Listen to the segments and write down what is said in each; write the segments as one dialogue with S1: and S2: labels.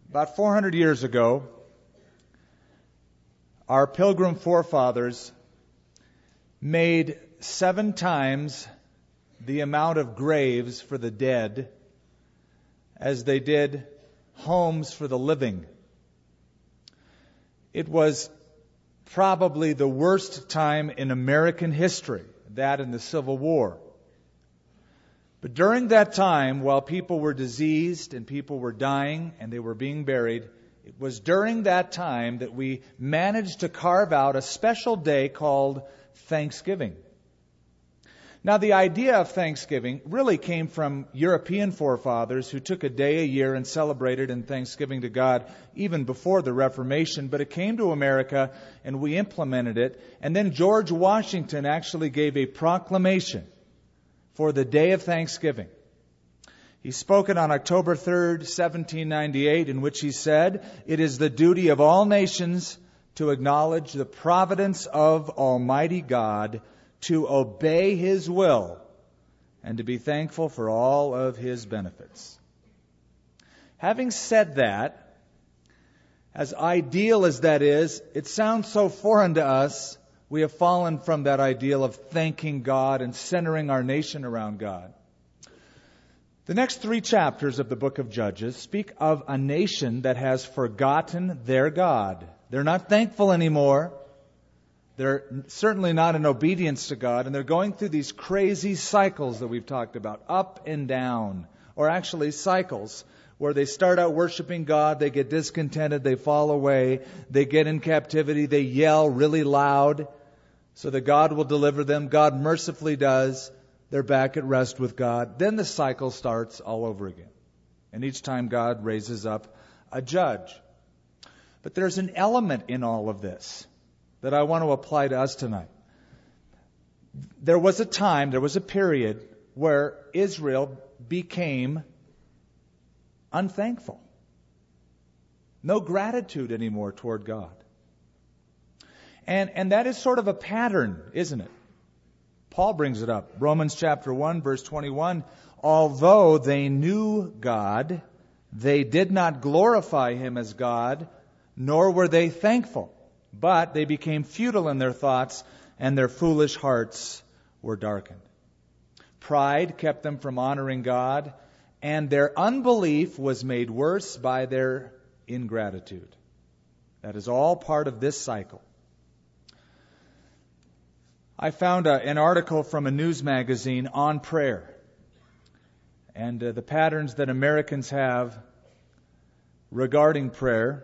S1: About 400 years ago, our pilgrim forefathers made 7 times the amount of graves for the dead as they did homes for the living. It was probably the worst time in American history, that and the Civil War. But during that time, while people were diseased and people were dying and they were being buried, it was during that time that we managed to carve out a special day called Thanksgiving. Now, the idea of Thanksgiving really came from European forefathers who took a day a year and celebrated in thanksgiving to God even before the Reformation, but it came to America and we implemented it. And then George Washington actually gave a proclamation for the day of Thanksgiving. He spoke it on October 3rd, 1798, in which he said, "It is the duty of all nations to acknowledge the providence of Almighty God, to obey His will, and to be thankful for all of His benefits." Having said that, as ideal as that is, it sounds so foreign to us. We have fallen from that ideal of thanking God and centering our nation around God. The next 3 chapters of the book of Judges speak of a nation that has forgotten their God. They're not thankful anymore. They're certainly not in obedience to God, and they're going through these crazy cycles that we've talked about, up and down, or actually cycles, where they start out worshiping God, they get discontented, they fall away, they get in captivity, they yell really loud so that God will deliver them. God mercifully does. They're back at rest with God. Then the cycle starts all over again. And each time God raises up a judge. But there's an element in all of this that I want to apply to us tonight. There was a time, there was a period where Israel became unthankful. No gratitude anymore toward God. And that is sort of a pattern, isn't it? Paul brings it up. Romans chapter 1, verse 21. Although they knew God, they did not glorify Him as God, nor were they thankful. But they became futile in their thoughts, and their foolish hearts were darkened. Pride kept them from honoring God, and their unbelief was made worse by their ingratitude. That is all part of this cycle. I found an article from a news magazine on prayer and the patterns that Americans have regarding prayer.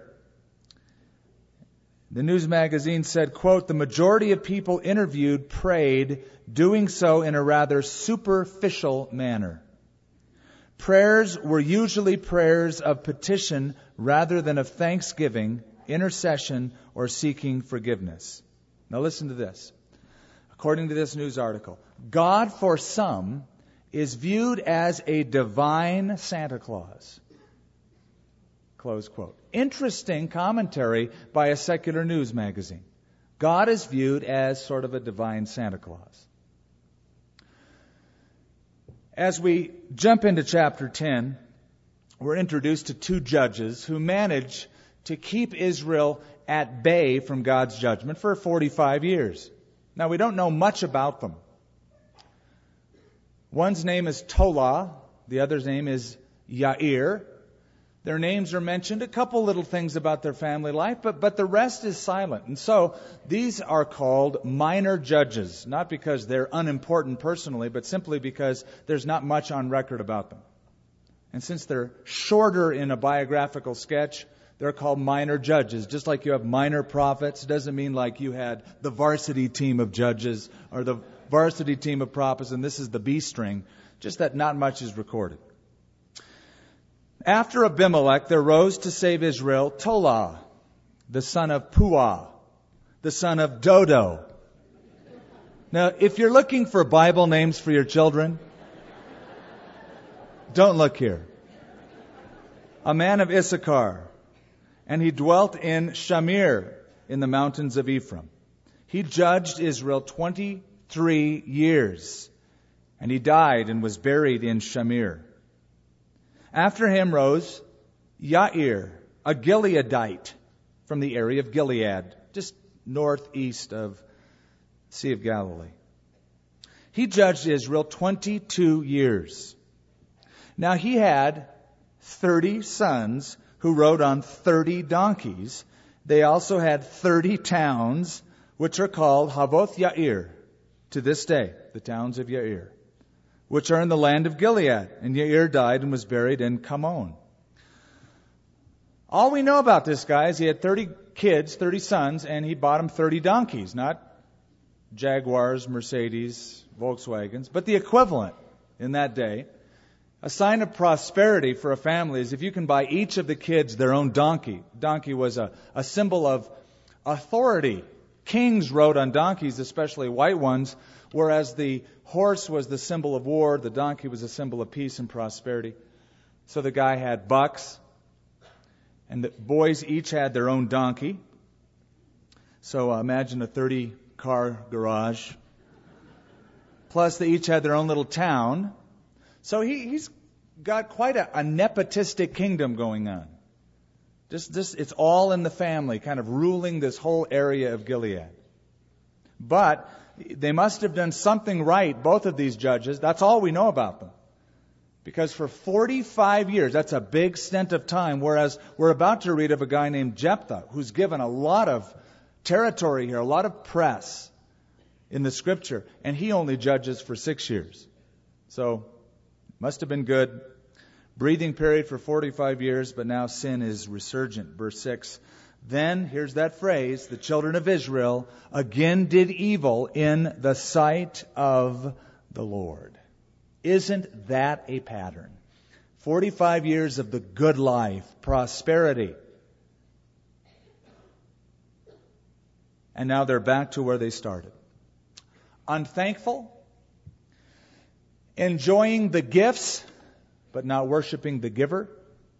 S1: The news magazine said, quote, "The majority of people interviewed prayed, doing so in a rather superficial manner. Prayers were usually prayers of petition rather than of thanksgiving, intercession, or seeking forgiveness." Now listen to this. According to this news article, God for some is viewed as a divine Santa Claus. Close quote. Interesting commentary by a secular news magazine. God is viewed as sort of a divine Santa Claus. As we jump into chapter 10, we're introduced to 2 judges who manage to keep Israel at bay from God's judgment for 45 years. Now, we don't know much about them. One's name is Tola. The other's name is Yair. Their names are mentioned, a couple little things about their family life, but the rest is silent. And so these are called minor judges, not because they're unimportant personally, but simply because there's not much on record about them. And since they're shorter in a biographical sketch, they're called minor judges. Just like you have minor prophets, it doesn't mean like you had the varsity team of judges or the varsity team of prophets and this is the B string. Just that not much is recorded. After Abimelech, there rose to save Israel Tola, the son of Puah, the son of Dodo. Now, if you're looking for Bible names for your children, don't look here. A man of Issachar. And he dwelt in Shamir in the mountains of Ephraim. He judged Israel 23 years. And he died and was buried in Shamir. After him rose Yair, a Gileadite from the area of Gilead, just northeast of the Sea of Galilee. He judged Israel 22 years. Now he had 30 sons who rode on 30 donkeys. They also had 30 towns, which are called Havoth Yair to this day, the towns of Yair, which are in the land of Gilead. And Yair died and was buried in Kamon. All we know about this guy is he had 30 kids, 30 sons, and he bought them 30 donkeys, not Jaguars, Mercedes, Volkswagens, but the equivalent in that day. A sign of prosperity for a family is if you can buy each of the kids their own donkey. Donkey was a symbol of authority. Kings rode on donkeys, especially white ones, whereas the horse was the symbol of war, the donkey was a symbol of peace and prosperity. So the guy had bucks, and the boys each had their own donkey. So imagine a 30-car garage. Plus, they each had their own little town. So he's got quite a nepotistic kingdom going on. It's all in the family, kind of ruling this whole area of Gilead. But they must have done something right, both of these judges. That's all we know about them. Because for 45 years, that's a big stint of time, whereas we're about to read of a guy named Jephthah, who's given a lot of territory here, a lot of press in the Scripture, and he only judges for 6 years. So, must have been good. Breathing period for 45 years, but now sin is resurgent. Verse 6. Then, here's that phrase, the children of Israel again did evil in the sight of the Lord. Isn't that a pattern? 45 years of the good life, prosperity. And now they're back to where they started. Unthankful, enjoying the gifts, but not worshiping the giver.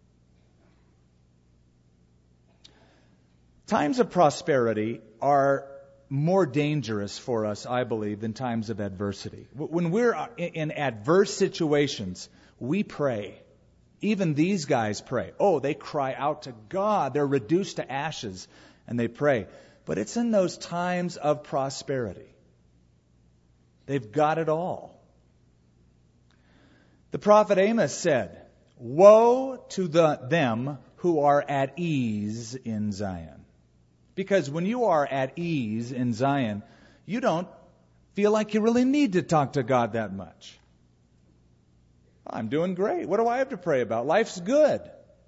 S1: Times of prosperity are more dangerous for us, I believe, than times of adversity. When we're in adverse situations, we pray. Even these guys pray. Oh, they cry out to God. They're reduced to ashes, and they pray. But it's in those times of prosperity. They've got it all. The prophet Amos said, "Woe to them who are at ease in Zion." Because when you are at ease in Zion, you don't feel like you really need to talk to God that much. I'm doing great. What do I have to pray about? Life's good.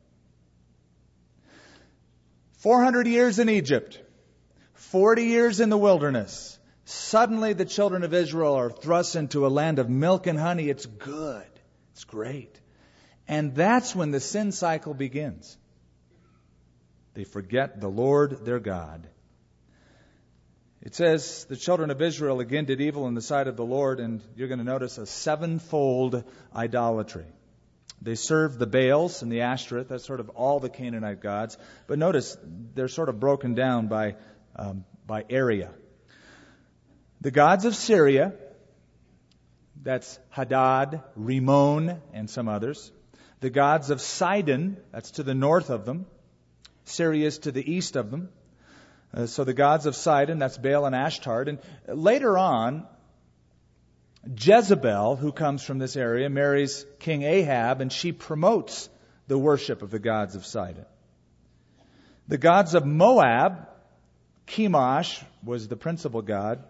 S1: 400 years in Egypt, 40 years in the wilderness. Suddenly the children of Israel are thrust into a land of milk and honey. It's good. It's great. And that's when the sin cycle begins. They forget the Lord their God. It says the children of Israel again did evil in the sight of the Lord, and you're going to notice a sevenfold idolatry. They served the Baals and the Ashtoreth. That's sort of all the Canaanite gods. But notice they're sort of broken down by area. The gods of Syria, that's Hadad, Rimmon, and some others. The gods of Sidon, that's to the north of them. Syria is to the east of them. So the gods of Sidon, that's Baal and Ashtard. And later on, Jezebel, who comes from this area, marries King Ahab, and she promotes the worship of the gods of Sidon. The gods of Moab, Chemosh was the principal god.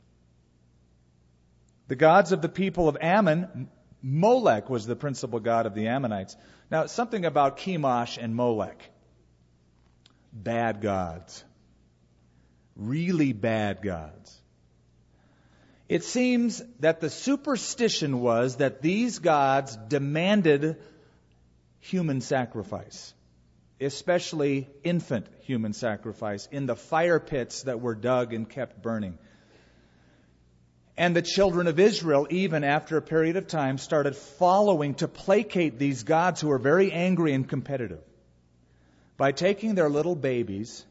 S1: The gods of the people of Ammon, Molech was the principal god of the Ammonites. Now, something about Chemosh and Molech. Bad gods. Really bad gods. It seems that the superstition was that these gods demanded human sacrifice, especially infant human sacrifice, in the fire pits that were dug and kept burning. And the children of Israel, even after a period of time, started following to placate these gods who were very angry and competitive by taking their little babies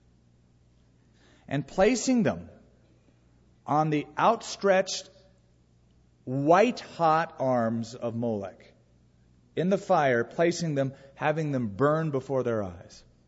S1: and placing them on the outstretched, white-hot arms of Molech in the fire, placing them, having them burn before their eyes.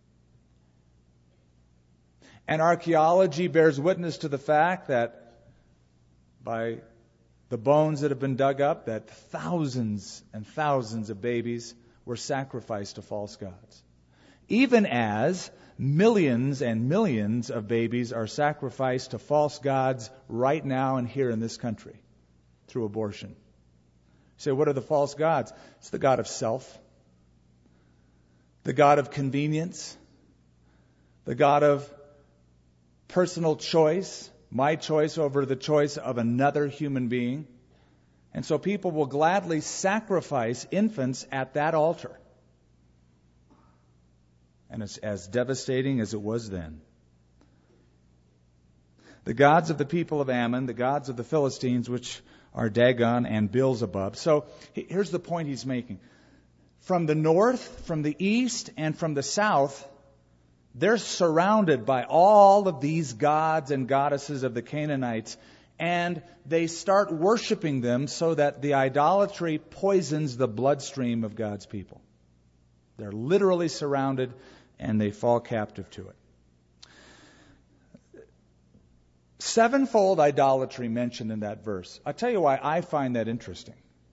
S1: And archaeology bears witness to the fact that by the bones that have been dug up, that thousands and thousands of babies were sacrificed to false gods. Even as millions and millions of babies are sacrificed to false gods right now and here in this country through abortion. You say, what are the false gods? It's the god of self, the god of convenience, the god of personal choice, my choice over the choice of another human being. And so people will gladly sacrifice infants at that altar. And it's as devastating as it was then. The gods of the people of Ammon, the gods of the Philistines, which are Dagon and Beelzebub. So here's the point he's making. From the north, from the east, and from the south, they're surrounded by all of these gods and goddesses of the Canaanites, and they start worshiping them so that the idolatry poisons the bloodstream of God's people. They're literally surrounded, and they fall captive to it. Sevenfold idolatry mentioned in that verse. I'll tell you why I find that interesting.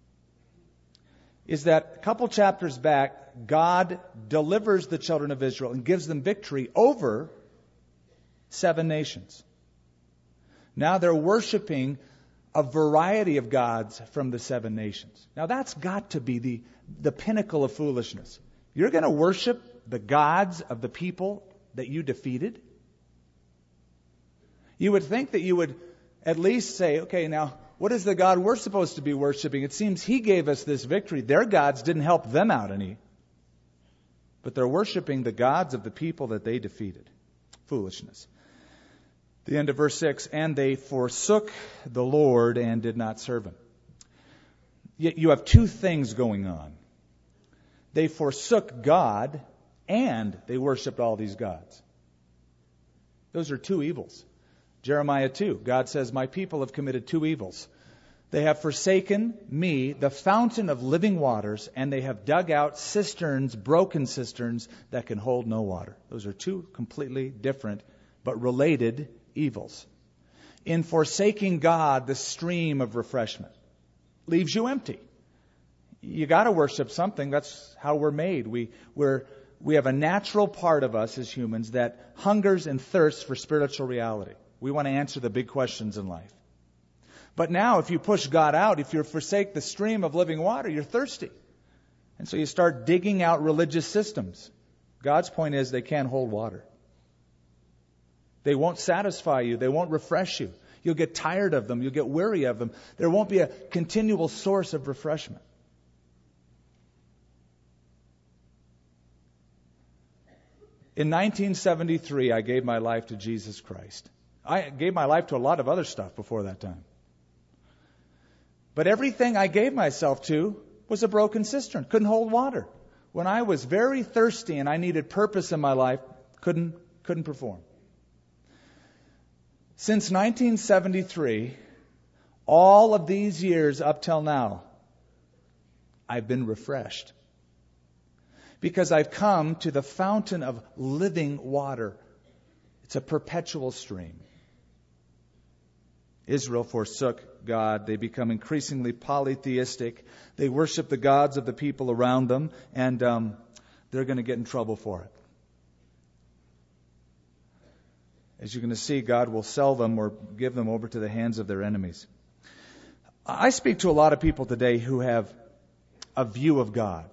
S1: Is that a couple chapters back, God delivers the children of Israel and gives them victory over 7 nations. Now they're worshiping a variety of gods from the 7 nations. Now that's got to be the pinnacle of foolishness. You're going to worship the gods of the people that you defeated? You would think that you would at least say, okay, now, what is the God we're supposed to be worshiping? It seems He gave us this victory. Their gods didn't help them out any. But they're worshiping the gods of the people that they defeated. Foolishness. The end of verse 6, and they forsook the Lord and did not serve Him. Yet you have 2 things going on. They forsook God and they worshiped all these gods. Those are 2 evils. Jeremiah 2, God says, my people have committed 2 evils. They have forsaken me, the fountain of living waters, and they have dug out cisterns, broken cisterns, that can hold no water. Those are 2 completely different but related evils. In forsaking God, the stream of refreshment leaves you empty. You got to worship something. That's how we're made. We have a natural part of us as humans that hungers and thirsts for spiritual reality. We want to answer the big questions in life. But now, if you push God out, if you forsake the stream of living water, you're thirsty. And so you start digging out religious systems. God's point is they can't hold water. They won't satisfy you. They won't refresh you. You'll get tired of them. You'll get weary of them. There won't be a continual source of refreshment. In 1973, I gave my life to Jesus Christ. I gave my life to a lot of other stuff before that time. But everything I gave myself to was a broken cistern. Couldn't hold water. When I was very thirsty and I needed purpose in my life, couldn't perform. Since 1973, all of these years up till now, I've been refreshed. Because I've come to the fountain of living water. It's a perpetual stream. Israel forsook God. They become increasingly polytheistic. They worship the gods of the people around them, and they're going to get in trouble for it. As you're going to see, God will sell them or give them over to the hands of their enemies. I speak to a lot of people today who have a view of God.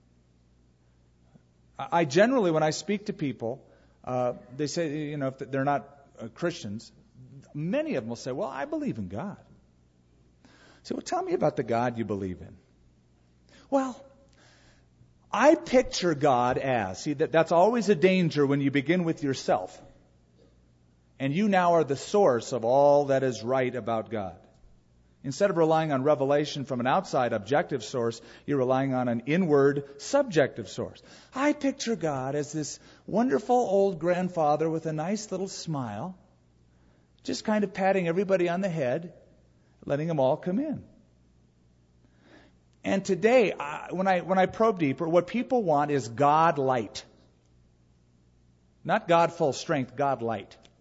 S1: I generally, when I speak to people, they say, if they're not Christians, many of them will say, well, I believe in God. I say, well, tell me about the God you believe in. Well, I picture God as, see, that's always a danger when you begin with yourself. And you now are the source of all that is right about God. Instead of relying on revelation from an outside objective source, you're relying on an inward subjective source. I picture God as this wonderful old grandfather with a nice little smile, just kind of patting everybody on the head, letting them all come in. And today, when I probe deeper, what people want is God light. Not God full strength, God light.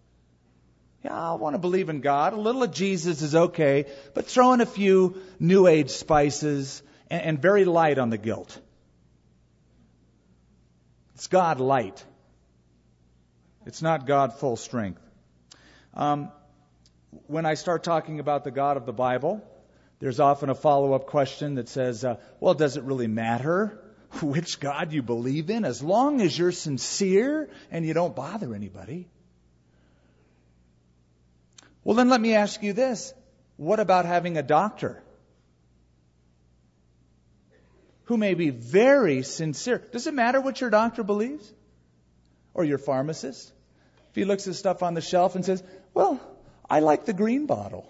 S1: Yeah, I want to believe in God. A little of Jesus is okay, but throw in a few New Age spices and very light on the guilt. It's God light. It's not God full strength. When I start talking about the God of the Bible, there's often a follow-up question that says, well, does it really matter which God you believe in as long as you're sincere and you don't bother anybody? Well, then let me ask you this. What about having a doctor who may be very sincere? Does it matter what your doctor believes? Or your pharmacist? If he looks at stuff on the shelf and says, well, I like the green bottle.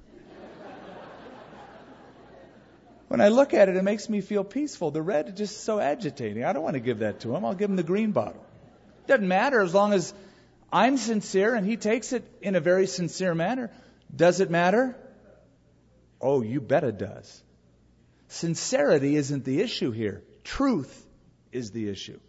S1: When I look at it, it makes me feel peaceful. The red is just so agitating. I don't want to give that to him. I'll give him the green bottle. Doesn't matter as long as I'm sincere and he takes it in a very sincere manner. Does it matter? Oh, you bet it does. Sincerity isn't the issue here. Truth is the issue.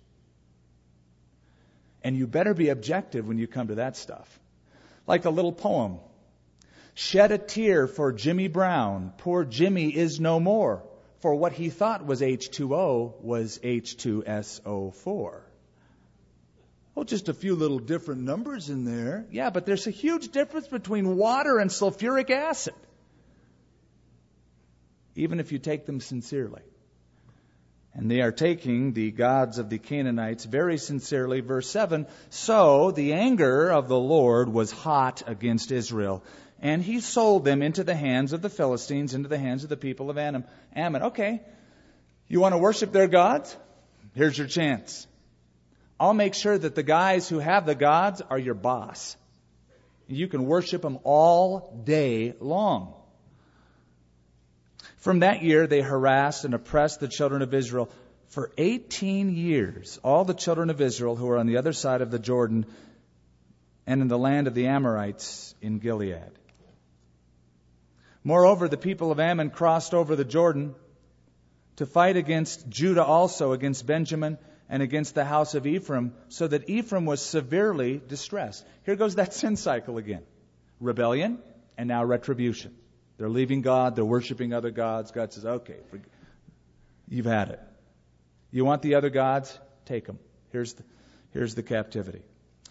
S1: And you better be objective when you come to that stuff. Like a little poem. Shed a tear for Jimmy Brown. Poor Jimmy is no more. For what he thought was H2O was H2SO4. Oh, just a few little different numbers in there. Yeah, but there's a huge difference between water and sulfuric acid. Even if you take them sincerely. And they are taking the gods of the Canaanites very sincerely. Verse 7, so the anger of the Lord was hot against Israel, and he sold them into the hands of the Philistines, into the hands of the people of Ammon. Okay, you want to worship their gods? Here's your chance. I'll make sure that the guys who have the gods are your boss. You can worship them all day long. From that year, they harassed and oppressed the children of Israel for 18 years. All the children of Israel who were on the other side of the Jordan and in the land of the Amorites in Gilead. Moreover, the people of Ammon crossed over the Jordan to fight against Judah also, against Benjamin, and against the house of Ephraim, so that Ephraim was severely distressed. Here goes that sin cycle again. Rebellion and now retribution. They're leaving God. They're worshiping other gods. God says, okay, you've had it. You want the other gods? Take them. Here's the captivity.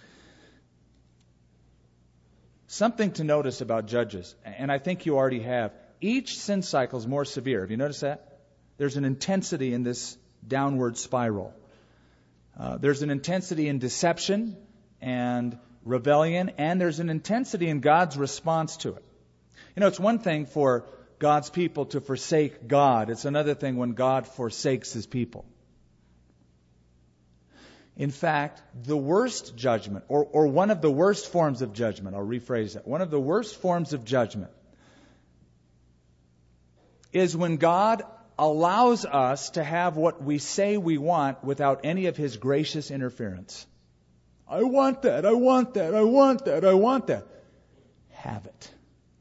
S1: Something to notice about Judges, and I think you already have. Each sin cycle is more severe. Have you noticed that? There's an intensity in this downward spiral. There's an intensity in deception and rebellion, and there's an intensity in God's response to it. You know, it's one thing for God's people to forsake God. It's another thing when God forsakes His people. In fact, the worst judgment, or one of the worst forms of judgment, I'll rephrase that, one of the worst forms of judgment is when God allows us to have what we say we want without any of His gracious interference. I want that, I want that, I want that, I want that. Have it.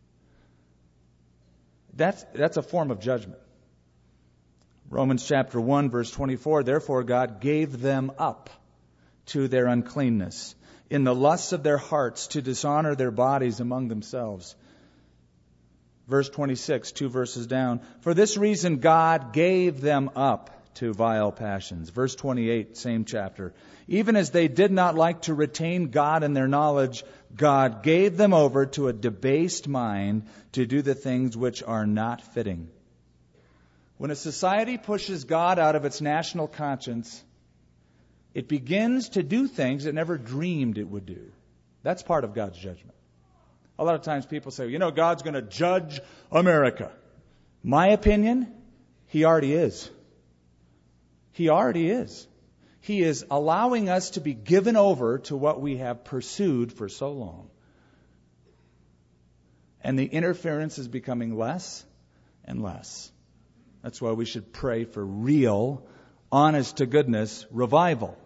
S1: That's a form of judgment. Romans chapter 1, verse 24, therefore God gave them up to their uncleanness, in the lusts of their hearts, to dishonor their bodies among themselves. Verse 26, 2 verses down, for this reason God gave them up to vile passions. Verse 28, same chapter, even as they did not like to retain God in their knowledge, God gave them over to a debased mind to do the things which are not fitting. When a society pushes God out of its national conscience, it begins to do things it never dreamed it would do. That's part of God's judgment. A lot of times people say, you know, God's going to judge America. My opinion, He already is. He already is. He is allowing us to be given over to what we have pursued for so long. And the interference is becoming less and less. That's why we should pray for real, honest to goodness revival.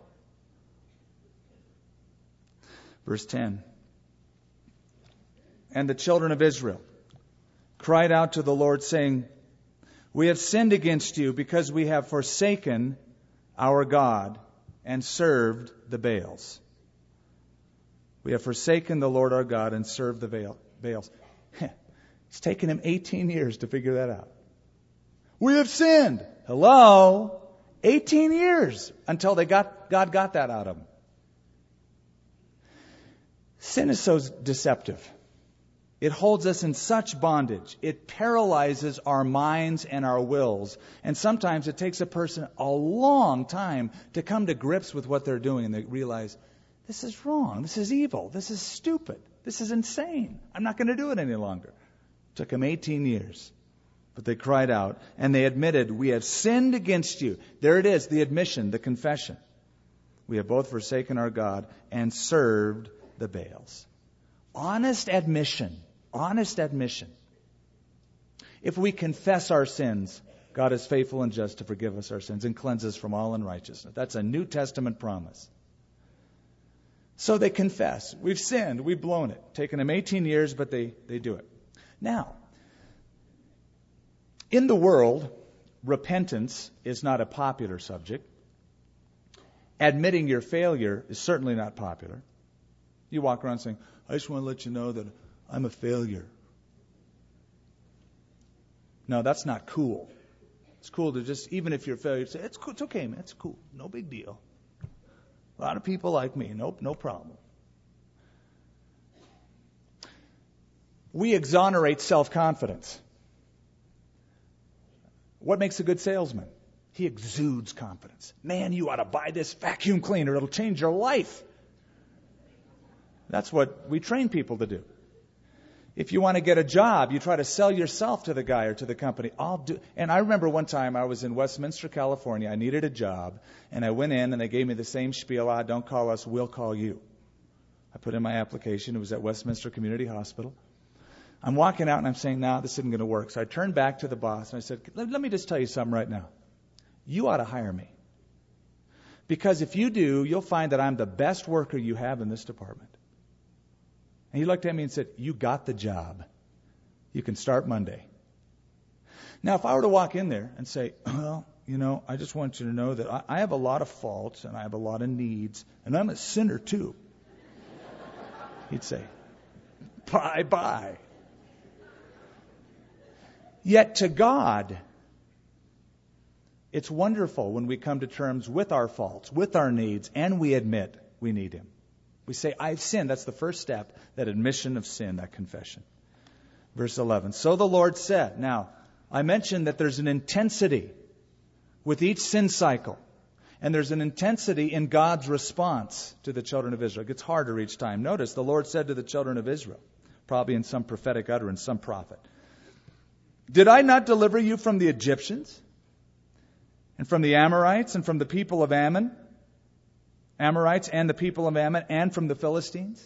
S1: Verse 10. And the children of Israel cried out to the Lord, saying, we have sinned against you because we have forsaken our God and served the Baals. We have forsaken the Lord our God and served the Baals. It's taken him 18 years to figure that out. We have sinned. Hello? 18 years until God got that out of them. Sin is so deceptive. It holds us in such bondage. It paralyzes our minds and our wills. And sometimes it takes a person a long time to come to grips with what they're doing. And they realize, this is wrong. This is evil. This is stupid. This is insane. I'm not going to do it any longer. It took them 18 years. But they cried out and they admitted, we have sinned against you. There it is, the admission, the confession. We have both forsaken our God and served the Baals. Honest admission. Honest admission. If we confess our sins, God is faithful and just to forgive us our sins and cleanse us from all unrighteousness. That's a New Testament promise. So they confess. We've sinned. We've blown it. Taken them 18 years, but they do it. Now, in the world, repentance is not a popular subject. Admitting your failure is certainly not popular. You walk around saying, I just want to let you know that I'm a failure. No, that's not cool. It's cool to just, even if you're a failure, say, it's cool, it's okay, man, it's cool. No big deal. A lot of people like me. Nope, no problem. We exonerate self-confidence. What makes a good salesman? He exudes confidence. Man, you ought to buy this vacuum cleaner. It'll change your life. That's what we train people to do. If you want to get a job, you try to sell yourself to the guy or to the company. And I remember one time I was in Westminster, California. I needed a job, and I went in, and they gave me the same spiel. Don't call us, we'll call you. I put in my application. It was at Westminster Community Hospital. I'm walking out, and I'm saying, no, this isn't going to work. So I turned back to the boss, and I said, let me just tell you something right now. You ought to hire me. Because if you do, you'll find that I'm the best worker you have in this department. And he looked at me and said, you got the job. You can start Monday. Now, if I were to walk in there and say, well, I just want you to know that I have a lot of faults and I have a lot of needs, and I'm a sinner too. He'd say, bye-bye. Yet to God, it's wonderful when we come to terms with our faults, with our needs, and we admit we need Him. We say, I've sinned. That's the first step, that admission of sin, that confession. Verse 11. So the Lord said. Now, I mentioned that there's an intensity with each sin cycle. And there's an intensity in God's response to the children of Israel. It gets harder each time. Notice, the Lord said to the children of Israel, probably in some prophetic utterance, some prophet, did I not deliver you from the Egyptians and from the Amorites and from the people of Ammon? Amorites and the people of Ammon and from the Philistines?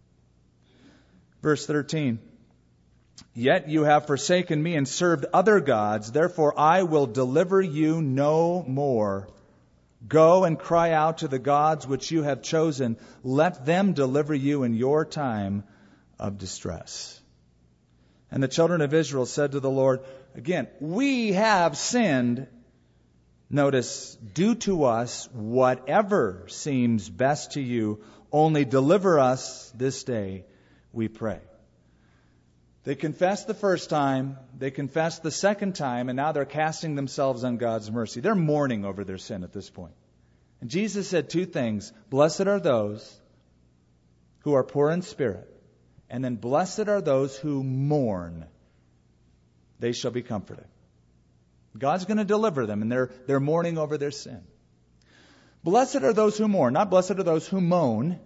S1: Verse 13. Yet you have forsaken me and served other gods. Therefore I will deliver you no more. Go and cry out to the gods which you have chosen. Let them deliver you in your time of distress. And the children of Israel said to the Lord, again, we have sinned. Notice, do to us whatever seems best to you. Only deliver us this day, we pray. They confessed the first time, they confessed the second time, and now they're casting themselves on God's mercy. They're mourning over their sin at this point. And Jesus said two things. Blessed are those who are poor in spirit, and then blessed are those who mourn. They shall be comforted. God's going to deliver them, and they're mourning over their sin. Blessed are those who mourn, not blessed are those who moan,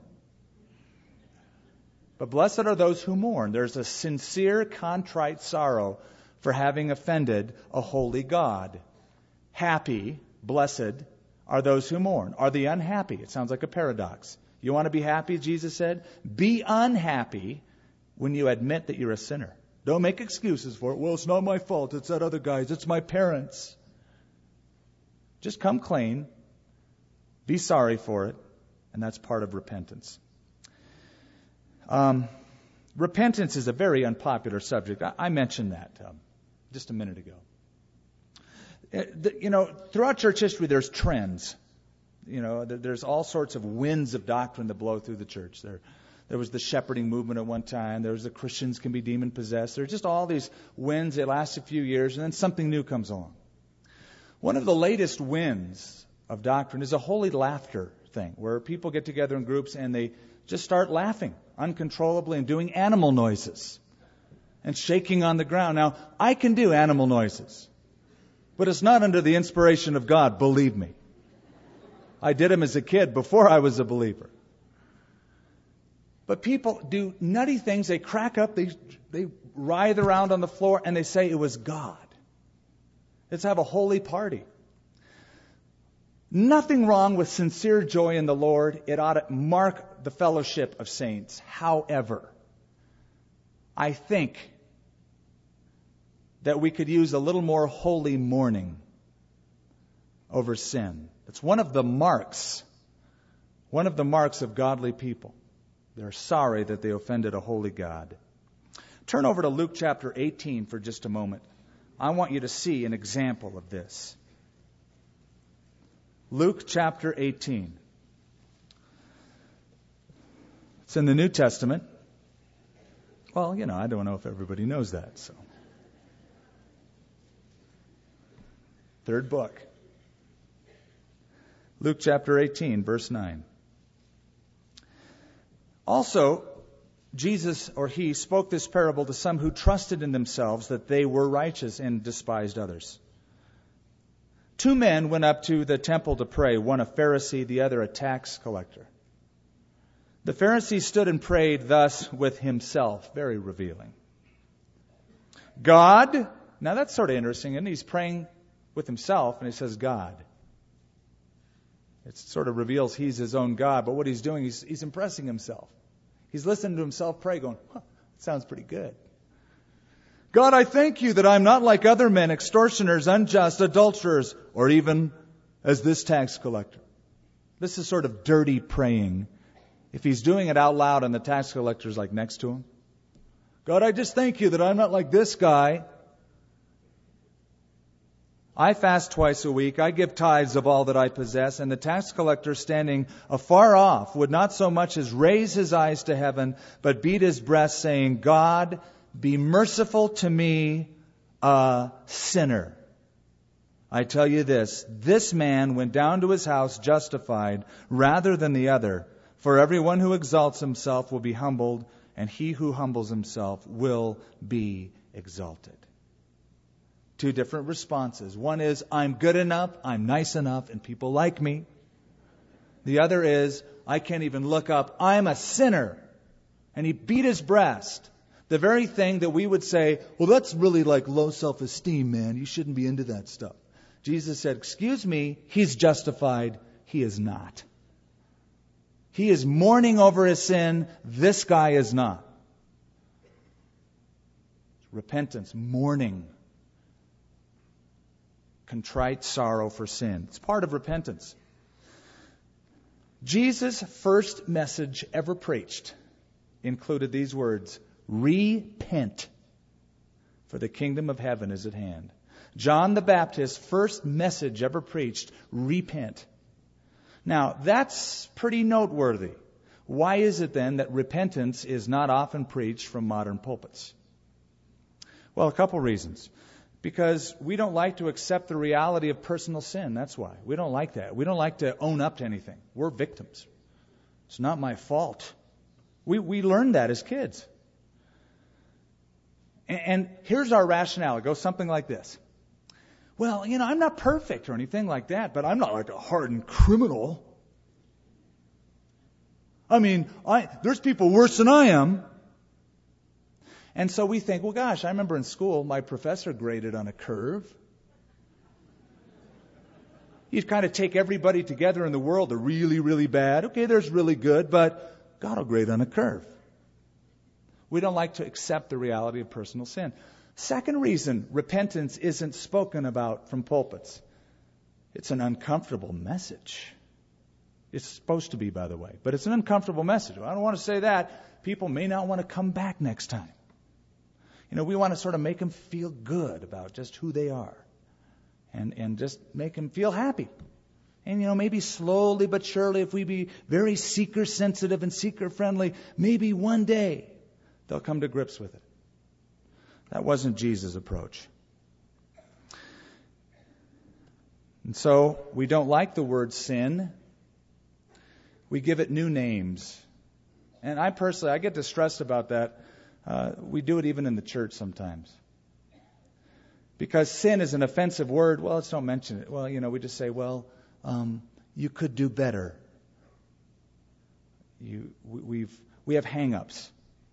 S1: but blessed are those who mourn. There's a sincere, contrite sorrow for having offended a holy God. Happy, blessed, are those who mourn. Are the unhappy? It sounds like a paradox. You want to be happy, Jesus said? Be unhappy when you admit that you're a sinner. Don't make excuses for it. Well, it's not my fault. It's that other guy's. It's my parents. Just come clean. Be sorry for it. And that's part of repentance. Repentance is a very unpopular subject. I mentioned that just a minute ago. Throughout church history, there's trends. There's all sorts of winds of doctrine that blow through the church. There was the shepherding movement at one time. There was the Christians can be demon-possessed. There are just all these winds. They last a few years, and then something new comes along. One of the latest winds of doctrine is a holy laughter thing, where people get together in groups and they just start laughing uncontrollably and doing animal noises and shaking on the ground. Now, I can do animal noises, but it's not under the inspiration of God, believe me. I did them as a kid before I was a believer. But people do nutty things. They crack up, they writhe around on the floor, and they say it was God. Let's have a holy party. Nothing wrong with sincere joy in the Lord. It ought to mark the fellowship of saints. However, I think that we could use a little more holy mourning over sin. It's one of the marks of godly people. They're sorry that they offended a holy God. Turn over to Luke chapter 18 for just a moment. I want you to see an example of this. Luke chapter 18. It's in the New Testament. Well, I don't know if everybody knows that, so. Third book. Luke chapter 18, verse 9. Also, Jesus, or he, spoke this parable to some who trusted in themselves that they were righteous and despised others. 2 men went up to the temple to pray, one a Pharisee, the other a tax collector. The Pharisee stood and prayed thus with himself, very revealing. God, now that's sort of interesting, and he's praying with himself, and he says God. It sort of reveals he's his own God, but what he's doing, he's impressing himself. He's listening to himself pray, going, that sounds pretty good. God, I thank you that I'm not like other men, extortioners, unjust, adulterers, or even as this tax collector. This is sort of dirty praying. If he's doing it out loud and the tax collector's like next to him. God, I just thank you that I'm not like this guy. I fast twice a week. I give tithes of all that I possess. And the tax collector standing afar off would not so much as raise his eyes to heaven, but beat his breast, saying, God, be merciful to me, a sinner. I tell you this man went down to his house justified rather than the other. For everyone who exalts himself will be humbled, and he who humbles himself will be exalted. 2 different responses. One is, I'm good enough, I'm nice enough, and people like me. The other is, I can't even look up, I'm a sinner. And he beat his breast. The very thing that we would say, well, that's really like low self-esteem, man. You shouldn't be into that stuff. Jesus said, excuse me, he's justified. He is not. He is mourning over his sin. This guy is not. Repentance, mourning. Contrite sorrow for sin. It's part of repentance. Jesus' first message ever preached included these words, repent, for the kingdom of heaven is at hand. John the Baptist's first message ever preached, repent. Now, that's pretty noteworthy. Why is it then that repentance is not often preached from modern pulpits? Well, a couple reasons. Because we don't like to accept the reality of personal sin. That's why. We don't like that. We don't like to own up to anything. We're victims. It's not my fault. We learned that as kids. And here's our rationale. It goes something like this. Well, I'm not perfect or anything like that, but I'm not like a hardened criminal. I mean, there's people worse than I am. And so we think, well, gosh, I remember in school, my professor graded on a curve. He'd kind of take everybody together in the world, the really, really bad. Okay, there's really good, but God will grade on a curve. We don't like to accept the reality of personal sin. Second reason repentance isn't spoken about from pulpits. It's an uncomfortable message. It's supposed to be, by the way, but it's an uncomfortable message. I don't want to say that. People may not want to come back next time. We want to sort of make them feel good about just who they are and just make them feel happy. And, maybe slowly but surely, if we be very seeker-sensitive and seeker-friendly, maybe one day they'll come to grips with it. That wasn't Jesus' approach. And so, we don't like the word sin. We give it new names. And I get distressed about that. We do it even in the church sometimes. Because sin is an offensive word. Well, let's don't mention it. Well, we just say, you could do better. We have hang-ups.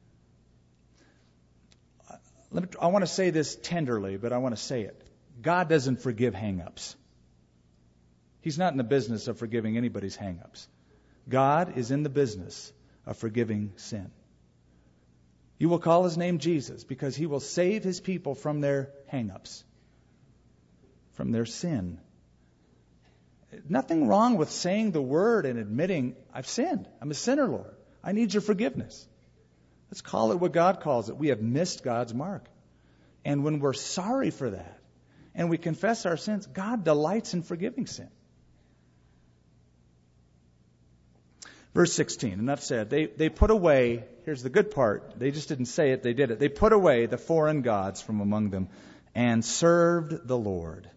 S1: I want to say this tenderly, but I want to say it. God doesn't forgive hang-ups. He's not in the business of forgiving anybody's hang-ups. God is in the business of forgiving sin. You will call His name Jesus because He will save His people from their hang-ups, from their sin. Nothing wrong with saying the word and admitting, I've sinned. I'm a sinner, Lord. I need your forgiveness. Let's call it what God calls it. We have missed God's mark. And when we're sorry for that and we confess our sins, God delights in forgiving sin. Verse 16, enough said. They put away, here's the good part, they just didn't say it, they did it. They put away the foreign gods from among them and served the Lord.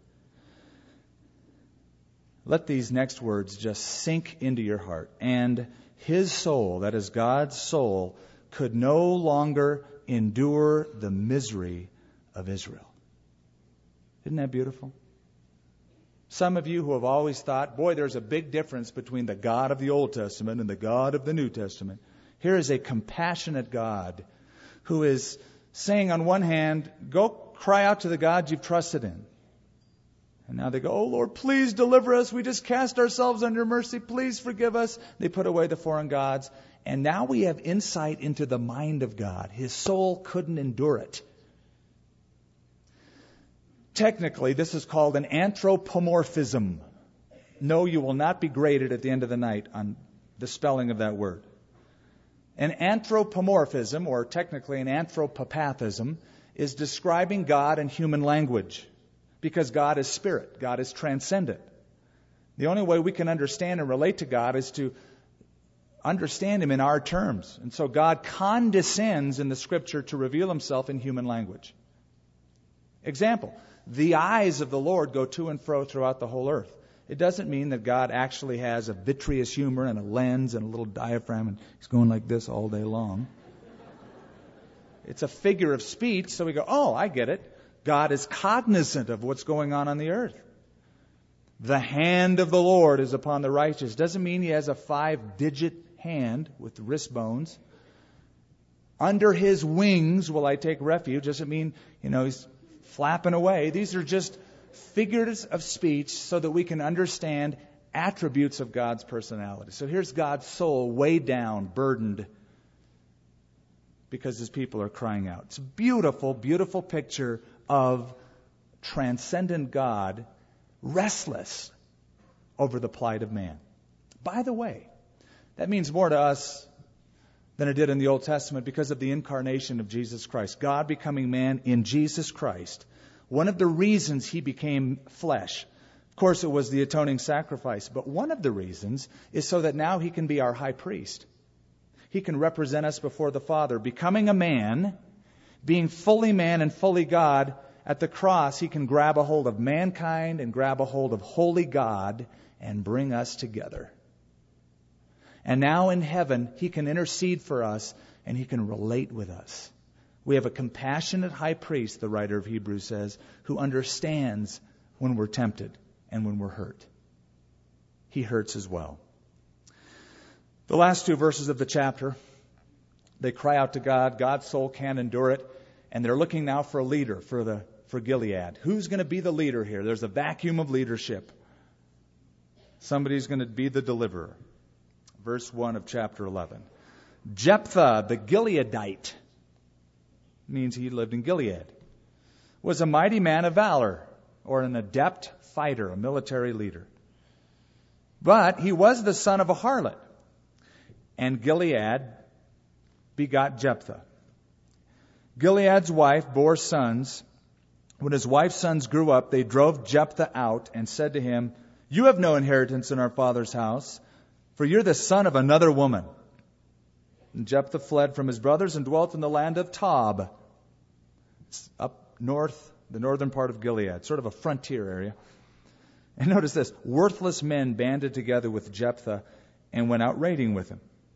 S1: Let these next words just sink into your heart. And His soul, that is God's soul, could no longer endure the misery of Israel. Isn't that beautiful? Some of you who have always thought, boy, there's a big difference between the God of the Old Testament and the God of the New Testament. Here is a compassionate God who is saying on one hand, go cry out to the God you've trusted in. And now they go, oh Lord, please deliver us. We just cast ourselves on your mercy. Please forgive us. They put away the foreign gods. And now we have insight into the mind of God. His soul couldn't endure it. Technically, this is called an anthropomorphism. No, you will not be graded at the end of the night on the spelling of that word. An anthropomorphism, or technically an anthropopathism, is describing God in human language. Because God is spirit. God is transcendent. The only way we can understand and relate to God is to understand Him in our terms. And so God condescends in the Scripture to reveal Himself in human language. Example, the eyes of the Lord go to and fro throughout the whole earth. It doesn't mean that God actually has a vitreous humor and a lens and a little diaphragm and He's going like this all day long. It's a figure of speech, so we go, oh, I get it. God is cognizant of what's going on the earth. The hand of the Lord is upon the righteous. Doesn't mean He has a 5-digit hand with wrist bones. Under His wings will I take refuge. Doesn't mean, He's flapping away. These are just figures of speech so that we can understand attributes of God's personality. So here's God's soul weighed down, burdened, because His people are crying out. It's a beautiful, beautiful picture of transcendent God, restless over the plight of man. By the way, that means more to us than it did in the Old Testament because of the incarnation of Jesus Christ. God becoming man in Jesus Christ. One of the reasons He became flesh, of course it was the atoning sacrifice, but one of the reasons is so that now He can be our high priest. He can represent us before the Father. Becoming a man, being fully man and fully God, at the cross He can grab a hold of mankind and grab a hold of holy God and bring us together. And now in heaven, He can intercede for us and He can relate with us. We have a compassionate high priest, the writer of Hebrews says, who understands when we're tempted and when we're hurt. He hurts as well. The last 2 verses of the chapter, they cry out to God. God's soul can't endure it. And they're looking now for a leader for Gilead. Who's going to be the leader here? There's a vacuum of leadership. Somebody's going to be the deliverer. Verse 1 of chapter 11. Jephthah, the Gileadite, means he lived in Gilead, was a mighty man of valor, or an adept fighter, a military leader. But he was the son of a harlot, and Gilead begot Jephthah. Gilead's wife bore sons. When his wife's sons grew up, they drove Jephthah out and said to him, You have no inheritance in our father's house, for you're the son of another woman. And Jephthah fled from his brothers and dwelt in the land of Tob. It's up north, the northern part of Gilead, sort of a frontier area. And notice this, worthless men banded together with Jephthah and went out raiding with him.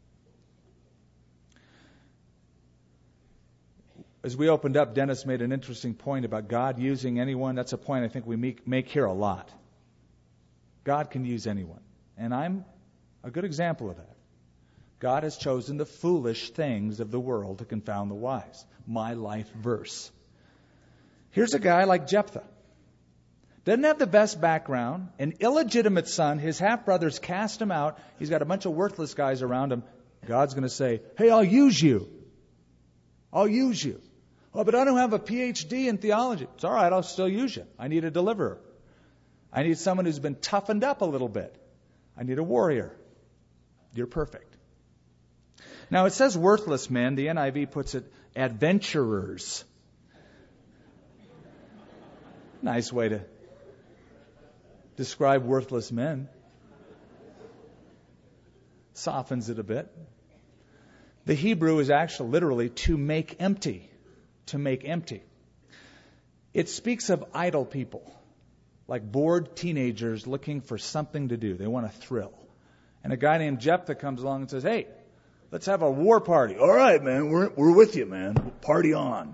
S1: As we opened up, Dennis made an interesting point about God using anyone. That's a point I think we make here a lot. God can use anyone. And I'm a good example of that. God has chosen the foolish things of the world to confound the wise. My life verse. Here's a guy like Jephthah. Doesn't have the best background. An illegitimate son. His half-brothers cast him out. He's got a bunch of worthless guys around him. God's going to say, hey, I'll use you. I'll use you. Oh, but I don't have a PhD in theology. It's all right, I'll still use you. I need a deliverer. I need someone who's been toughened up a little bit. I need a warrior. You're perfect. Now, it says worthless men. The NIV puts it adventurers. Nice way to describe worthless men. Softens it a bit. The Hebrew is actually literally to make empty. To make empty. It speaks of idle people, like bored teenagers looking for something to do. They want a thrill. And a guy named Jephthah comes along and says, hey, let's have a war party. All right, man, we're with you, man. Party on.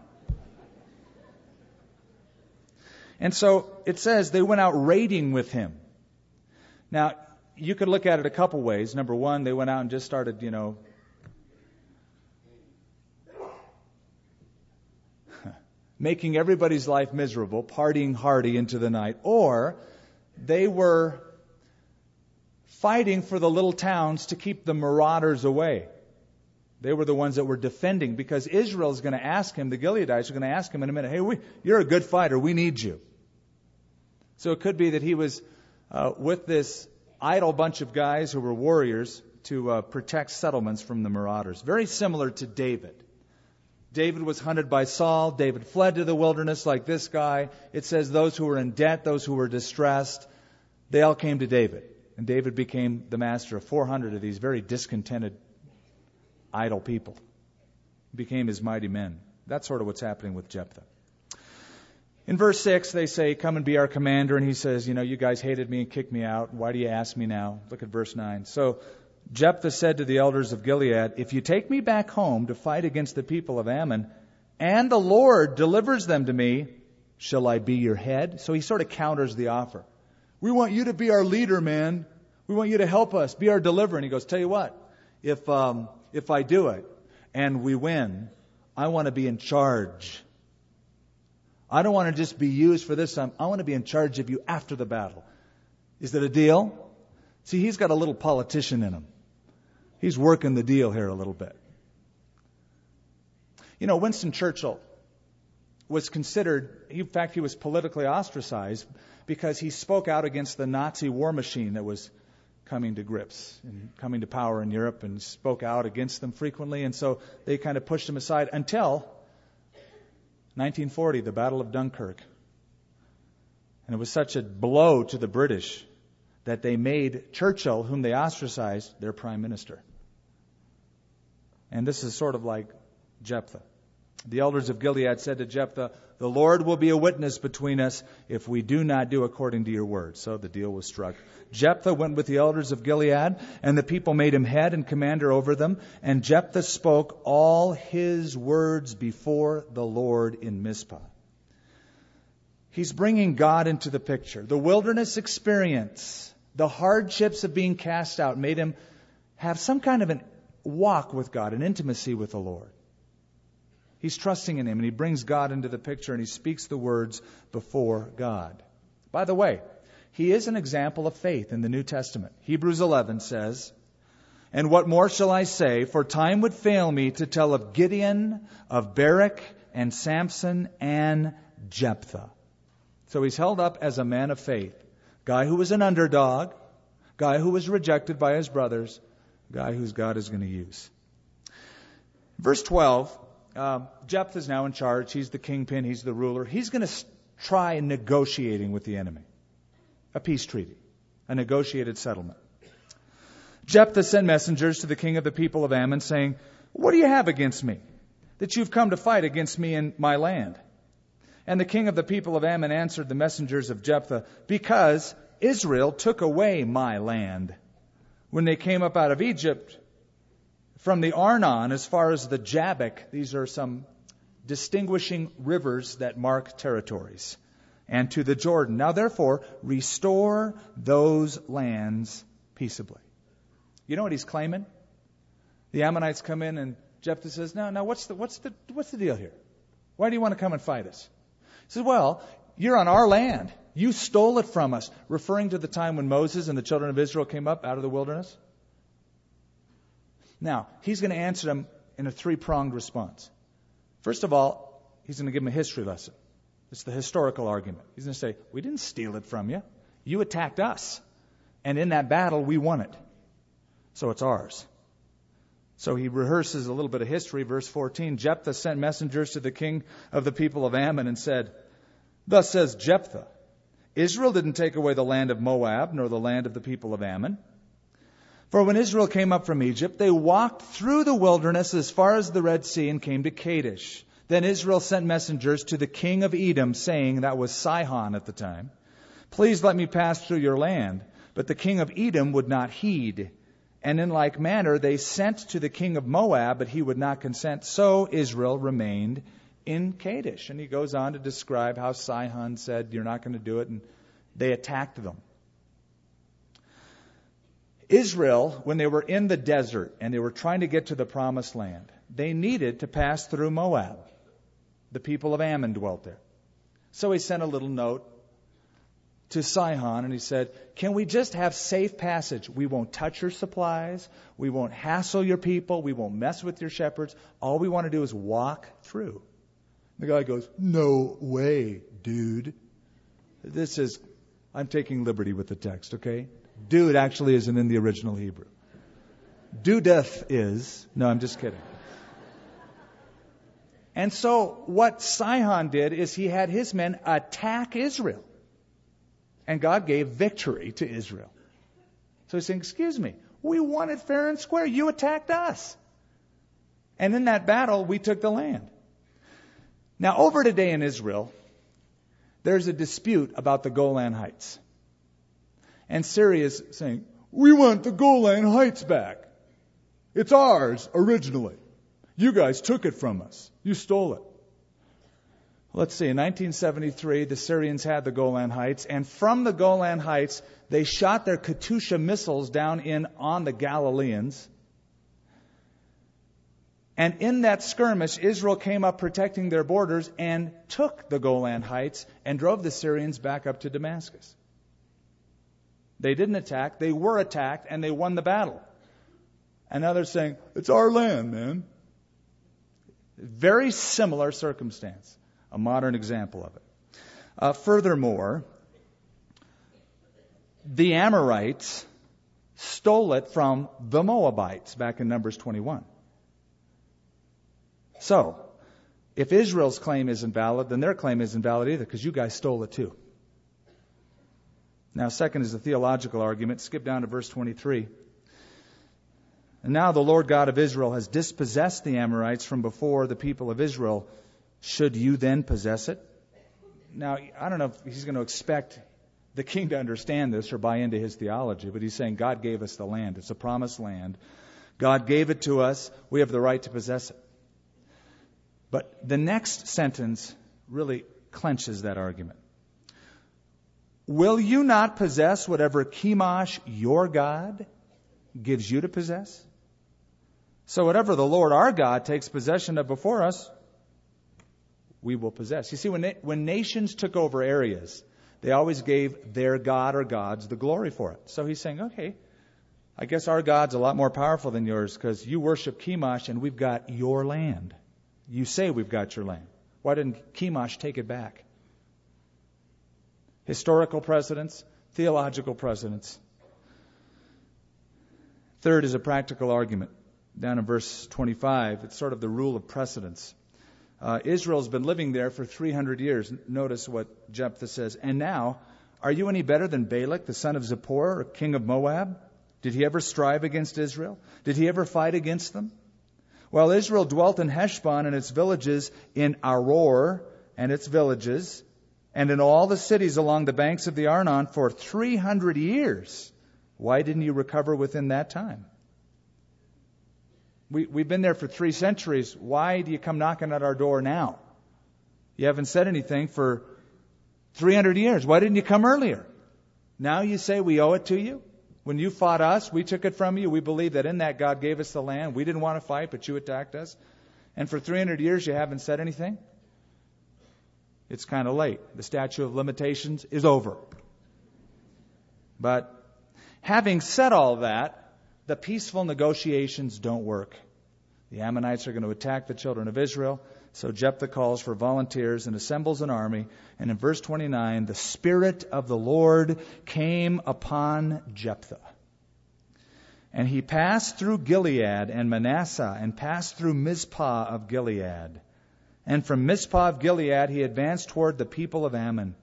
S1: And so it says they went out raiding with him. Now, you could look at it a couple ways. Number one, they went out and just started, making everybody's life miserable, partying hardy into the night. Or they were fighting for the little towns to keep the marauders away. They were the ones that were defending, because Israel is going to ask him, the Gileadites are going to ask him in a minute, hey, you're a good fighter, we need you. So it could be that he was with this idle bunch of guys who were warriors to protect settlements from the marauders. Very similar to David. David was hunted by Saul. David fled to the wilderness like this guy. It says those who were in debt, those who were distressed, they all came to David. And David became the master of 400 of these very discontented, idle people. He became his mighty men. That's sort of what's happening with Jephthah. In verse 6, they say, come and be our commander. And he says, you guys hated me and kicked me out. Why do you ask me now? Look at verse 9. So Jephthah said to the elders of Gilead, if you take me back home to fight against the people of Ammon, and the Lord delivers them to me, shall I be your head? So he sort of counters the offer. We want you to be our leader, man. We want you to help us, be our deliverer. And he goes, tell you what, if I do it and we win, I want to be in charge. I don't want to just be used for this time. I want to be in charge of you after the battle. Is that a deal? See, he's got a little politician in him. He's working the deal here a little bit. Winston Churchill was considered, in fact, he was politically ostracized because he spoke out against the Nazi war machine that was coming to grips and coming to power in Europe, and spoke out against them frequently. And so they kind of pushed him aside until 1940, the Battle of Dunkirk. And it was such a blow to the British that they made Churchill, whom they ostracized, their prime minister. And this is sort of like Jephthah. The elders of Gilead said to Jephthah, the Lord will be a witness between us if we do not do according to your word. So the deal was struck. Jephthah went with the elders of Gilead, and the people made him head and commander over them. And Jephthah spoke all his words before the Lord in Mizpah. He's bringing God into the picture. The wilderness experience, the hardships of being cast out, made him have some kind of an walk with God, an intimacy with the Lord. He's trusting in him, and he brings God into the picture, and he speaks the words before God. By the way, he is an example of faith in the New Testament. Hebrews 11 says, and what more shall I say? For time would fail me to tell of Gideon, of Barak, and Samson, and Jephthah. So he's held up as a man of faith. Guy who was an underdog, guy who was rejected by his brothers, guy whose God is going to use. Verse 12, Jephthah's now in charge. He's the kingpin. He's the ruler. He's going to try negotiating with the enemy. A peace treaty. a negotiated settlement. Jephthah sent messengers to the king of the people of Ammon, saying, "What do you have against me, that you've come to fight against me in my land?" And the king of the people of Ammon answered the messengers of Jephthah, "Because Israel took away my land when they came up out of Egypt from the Arnon as far as the Jabbok." These are some distinguishing rivers that mark territories. "And to the Jordan. Now therefore, restore those lands peaceably." You know what he's claiming? The Ammonites come in and Jephthah says, "No, what's the deal here? Why do you want to come and fight us?" He says, "Well, you're on our land. You stole it from us," referring to the time when Moses and the children of Israel came up out of the wilderness. Now, he's going to answer them in a three-pronged response. First of all, he's going to give them a history lesson. It's the historical argument. He's going to say, "We didn't steal it from you. You attacked us. And in that battle, we won it. So it's ours." So he rehearses a little bit of history. Verse 14, Jephthah sent messengers to the king of the people of Ammon and said, "Thus says Jephthah, Israel didn't take away the land of Moab, nor the land of the people of Ammon. For when Israel came up from Egypt, they walked through the wilderness as far as the Red Sea and came to Kadesh. Then Israel sent messengers to the king of Edom, saying," that was Sihon at the time, "Please let me pass through your land." But the king of Edom would not heed. And in like manner they sent to the king of Moab, but he would not consent. So Israel remained in Kadesh. And he goes on to describe how Sihon said, "You're not going to do it," and they attacked them. Israel, when they were in the desert and they were trying to get to the promised land, they needed to pass through Moab. The people of Ammon dwelt there. So he sent a little note to Sihon and he said, "Can we just have safe passage? We won't touch your supplies. We won't hassle your people. We won't mess with your shepherds. All we want to do is walk through." The guy goes, "No way, dude." I'm taking liberty with the text, okay? Dude actually isn't in the original Hebrew. Dudeth is. No, I'm just kidding. And so what Sihon did is he had his men attack Israel. And God gave victory to Israel. So he's saying, "Excuse me, we won it fair and square. You attacked us. And in that battle, we took the land." Now, over today in Israel, there's a dispute about the Golan Heights. And Syria is saying, "We want the Golan Heights back. It's ours originally. You guys took it from us. You stole it." Let's see, in 1973, the Syrians had the Golan Heights, and from the Golan Heights, they shot their Katyusha missiles down on the Galileans. And in that skirmish, Israel came up protecting their borders and took the Golan Heights and drove the Syrians back up to Damascus. They didn't attack, they were attacked, and they won the battle. And now they're saying, "It's our land, man." Very similar circumstance. A modern example of it. Furthermore, the Amorites stole it from the Moabites back in Numbers 21. So, if Israel's claim isn't valid, then their claim isn't valid either, because you guys stole it too. Now, second is the theological argument. Skip down to verse 23. "And now the Lord God of Israel has dispossessed the Amorites from before the people of Israel. Should you then possess it?" Now, I don't know if he's going to expect the king to understand this or buy into his theology, but he's saying God gave us the land. It's a promised land. God gave it to us. We have the right to possess it. But the next sentence really clenches that argument. "Will you not possess whatever Chemosh, your God, gives you to possess? So whatever the Lord our God takes possession of before us, we will possess." You see, when nations took over areas, they always gave their God or gods the glory for it. So he's saying, "Okay, I guess our God's a lot more powerful than yours because you worship Chemosh and we've got your land. You say we've got your land. Why didn't Chemosh take it back?" Historical precedents, theological precedents. Third is a practical argument. Down in verse 25, it's sort of the rule of precedence. Israel's been living there for 300 years. Notice what Jephthah says. "And now Are you any better than Balak, the son of Zippor, king of Moab? Did he ever strive against Israel? Did he ever fight against them? While Israel dwelt in Heshbon and its villages, in Aroer and its villages, and in all the cities along the banks of the Arnon for 300 years, why didn't you recover within that time? We've been there for 3 centuries. Why do you come knocking at our door now? You haven't said anything for 300 years. Why didn't you come earlier? Now you say we owe it to you? When you fought us, we took it from you. We believe that in that God gave us the land. We didn't want to fight, but you attacked us. And for 300 years you haven't said anything? It's kind of late. The statute of limitations is over. But having said all that, the peaceful negotiations don't work. The Ammonites are going to attack the children of Israel. So Jephthah calls for volunteers and assembles an army. And in verse 29, the Spirit of the Lord came upon Jephthah. And he passed through Gilead and Manasseh and passed through Mizpah of Gilead. And from Mizpah of Gilead he advanced toward the people of Ammon.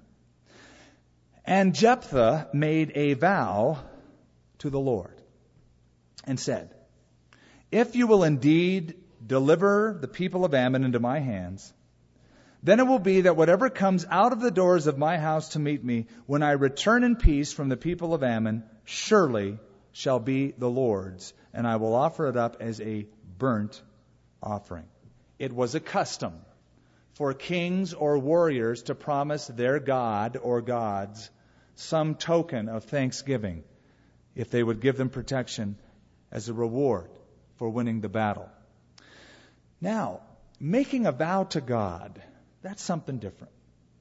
S1: And Jephthah made a vow to the Lord and said, if you will indeed deliver the people of Ammon into my hands, then it will be that whatever comes out of the doors of my house to meet me, when I return in peace from the people of Ammon, surely shall be the Lord's, and I will offer it up as a burnt offering. It was a custom for kings or warriors to promise their god or gods some token of thanksgiving if they would give them protection as a reward for winning the battle. Now, making a vow to God, that's something different.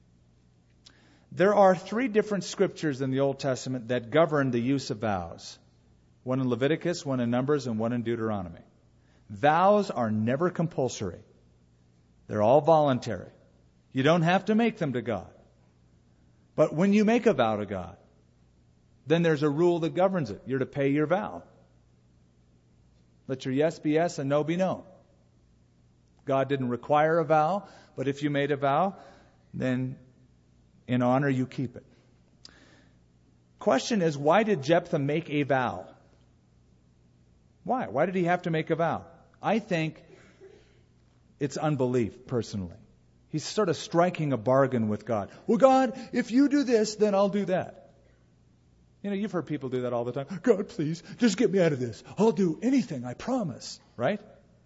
S1: There are 3 different scriptures in the Old Testament that govern the use of vows. One in Leviticus, one in Numbers, and one in Deuteronomy. Vows are never compulsory. They're all voluntary. You don't have to make them to God. But when you make a vow to God, then there's a rule that governs it. You're to pay your vow. Let your yes be yes and no be no. God didn't require a vow, but if you made a vow, then in honor you keep it. Question is, why did Jephthah make a vow? Why? Why did he have to make a vow? I think it's unbelief, personally. He's sort of striking a bargain with God. Well, God, if you do this, then I'll do that. You know, you've heard people do that all the time. God, please, just get me out of this. I'll do anything, I promise. Right?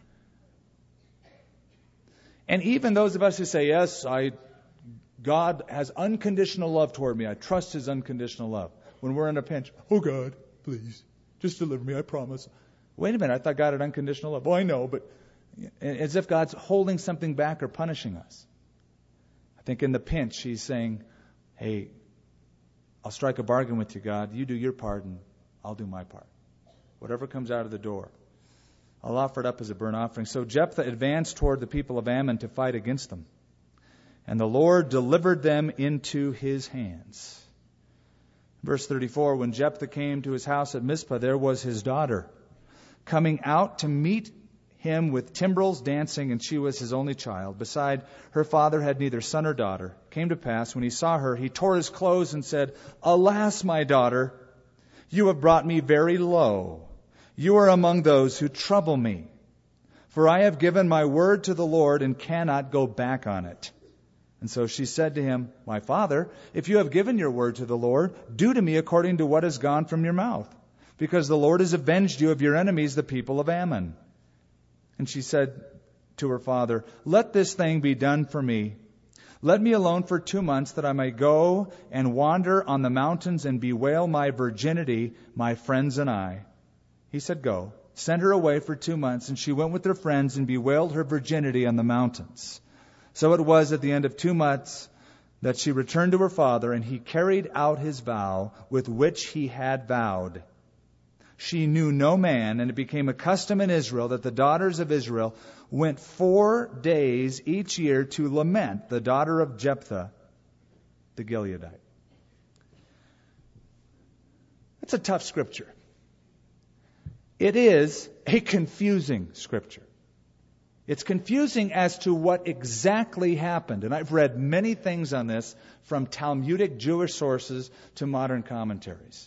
S1: And even those of us who say, yes, God has unconditional love toward me. I trust His unconditional love. When we're in a pinch, oh God, please, just deliver me, I promise. Wait a minute, I thought God had unconditional love. Oh, I know, but as if God's holding something back or punishing us. I think in the pinch, He's saying, hey, I'll strike a bargain with you, God. You do your part and I'll do my part. Whatever comes out of the door, I'll offer it up as a burnt offering. So Jephthah advanced toward the people of Ammon to fight against them. And the Lord delivered them into his hands. Verse 34, when Jephthah came to his house at Mizpah, there was his daughter coming out to meet him with timbrels dancing, and she was his only child. Beside, her father had neither son or daughter. It came to pass, when he saw her, he tore his clothes and said, Alas, my daughter, you have brought me very low. You are among those who trouble me. For I have given my word to the Lord and cannot go back on it. And so she said to him, My father, if you have given your word to the Lord, do to me according to what has gone from your mouth. Because the Lord has avenged you of your enemies, the people of Ammon. And she said to her father, Let this thing be done for me. Let me alone for 2 months, that I may go and wander on the mountains and bewail my virginity, my friends and I. He said, Go. Send her away for 2 months. And she went with her friends and bewailed her virginity on the mountains. So it was at the end of 2 months that she returned to her father, and he carried out his vow with which he had vowed. She knew no man, and it became a custom in Israel that the daughters of Israel went 4 days each year to lament the daughter of Jephthah, the Gileadite. That's a tough scripture. It is a confusing scripture. It's confusing as to what exactly happened. And I've read many things on this, from Talmudic Jewish sources to modern commentaries.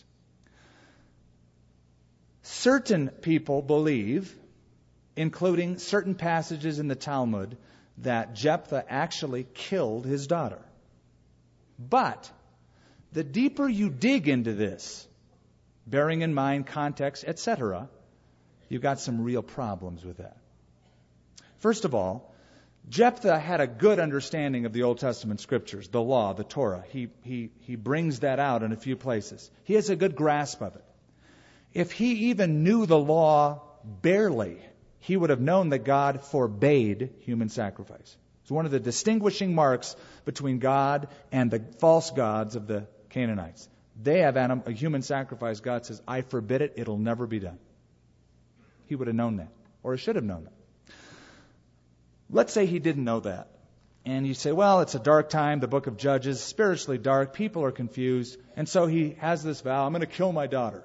S1: Certain people believe, including certain passages in the Talmud, that Jephthah actually killed his daughter. But the deeper you dig into this, bearing in mind context, etc., you've got some real problems with that. First of all, Jephthah had a good understanding of the Old Testament scriptures, the law, the Torah. He brings that out in a few places. He has a good grasp of it. If he even knew the law barely, he would have known that God forbade human sacrifice. It's one of the distinguishing marks between God and the false gods of the Canaanites. They have a human sacrifice. God says, I forbid it. It'll never be done. He would have known that, or he should have known that. Let's say he didn't know that. And you say, well, it's a dark time, the book of Judges, spiritually dark, people are confused. And so he has this vow, I'm going to kill my daughter.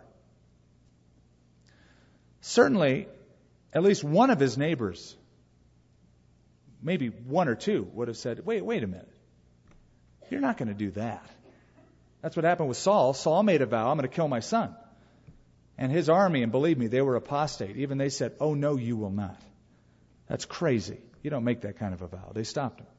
S1: Certainly, at least one of his neighbors, maybe one or two, would have said, wait a minute. You're not going to do that. That's what happened with Saul. Saul made a vow, I'm going to kill my son. And his army, and believe me, they were apostate. Even they said, oh no, you will not. That's crazy. You don't make that kind of a vow. They stopped him.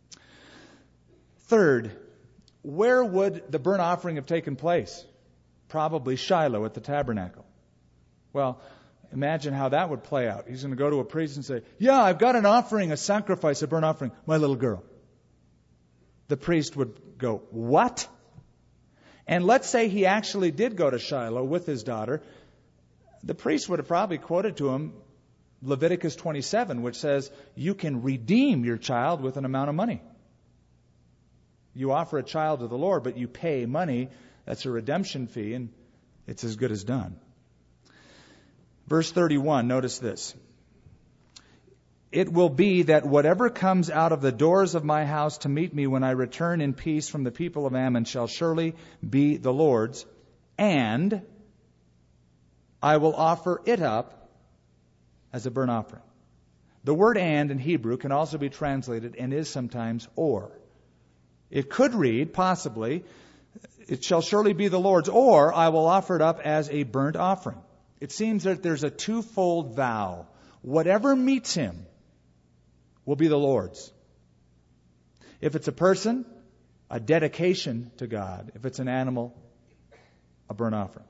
S1: Third, where would the burnt offering have taken place? Probably Shiloh at the tabernacle. Well, imagine how that would play out. He's going to go to a priest and say, yeah, I've got an offering, a sacrifice, a burnt offering, my little girl. The priest would go, what? And let's say he actually did go to Shiloh with his daughter. The priest would have probably quoted to him Leviticus 27, which says you can redeem your child with an amount of money. You offer a child to the Lord, but you pay money. That's a redemption fee, and it's as good as done. Verse 31, notice this. It will be that whatever comes out of the doors of my house to meet me when I return in peace from the people of Ammon shall surely be the Lord's, and I will offer it up as a burnt offering. The word and in Hebrew can also be translated and is sometimes or. It could read, possibly, it shall surely be the Lord's, or I will offer it up as a burnt offering. It seems that there's a twofold vow. Whatever meets him will be the Lord's. If it's a person, a dedication to God. If it's an animal, a burnt offering.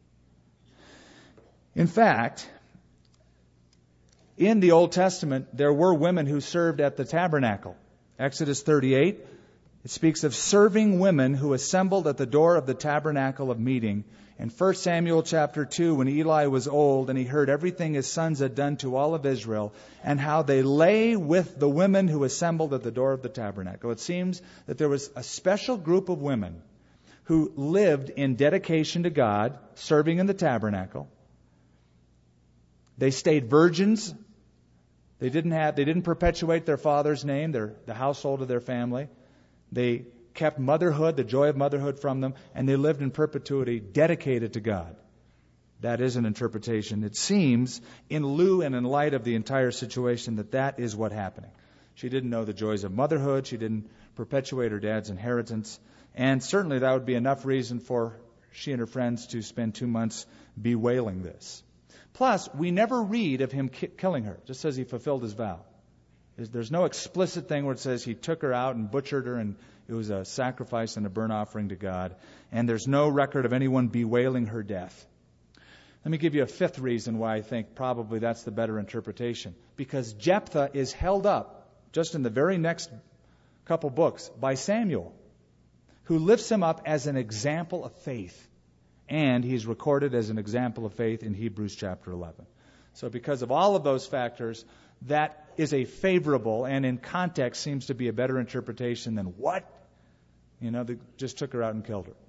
S1: In fact, in the Old Testament, there were women who served at the tabernacle. Exodus 38, it speaks of serving women who assembled at the door of the tabernacle of meeting. In 1 Samuel chapter 2, when Eli was old and he heard everything his sons had done to all of Israel and how they lay with the women who assembled at the door of the tabernacle, it seems that there was a special group of women who lived in dedication to God, serving in the tabernacle. They stayed virgins. They didn't perpetuate their father's name, the household of their family. They kept motherhood, the joy of motherhood from them, and they lived in perpetuity, dedicated to God. That is an interpretation. It seems, in lieu and in light of the entire situation, that is what happening. She didn't know the joys of motherhood. She didn't perpetuate her dad's inheritance. And certainly that would be enough reason for she and her friends to spend 2 months bewailing this. Plus, we never read of him killing her. It just says he fulfilled his vow. There's no explicit thing where it says he took her out and butchered her and it was a sacrifice and a burnt offering to God. And there's no record of anyone bewailing her death. Let me give you a fifth reason why I think probably that's the better interpretation. Because Jephthah is held up, just in the very next couple books, by Samuel, who lifts him up as an example of faith. And he's recorded as an example of faith in Hebrews chapter 11. So because of all of those factors, that is a favorable and in context seems to be a better interpretation than what? They just took her out and killed her.